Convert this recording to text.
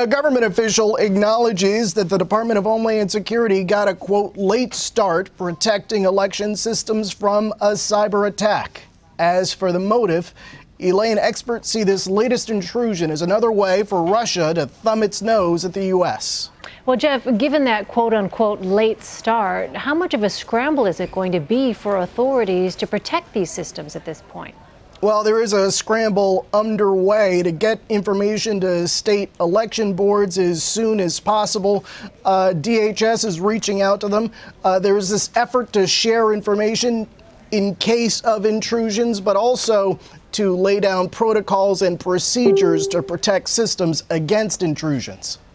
A government official acknowledges that the Department of Homeland Security got a, quote, late start protecting election systems from a cyber attack. As for the motive, Elaine, experts see this latest intrusion as another way for Russia to thumb its nose at the U.S. Well, Jeff, given that quote-unquote late start, how much of a scramble is it going to be for authorities to protect these systems at this point? Well, there is a scramble underway to get information to state election boards as soon as possible. DHS is reaching out to them. There is this effort to share information in case of intrusions, but also to lay down protocols and procedures to protect systems against intrusions.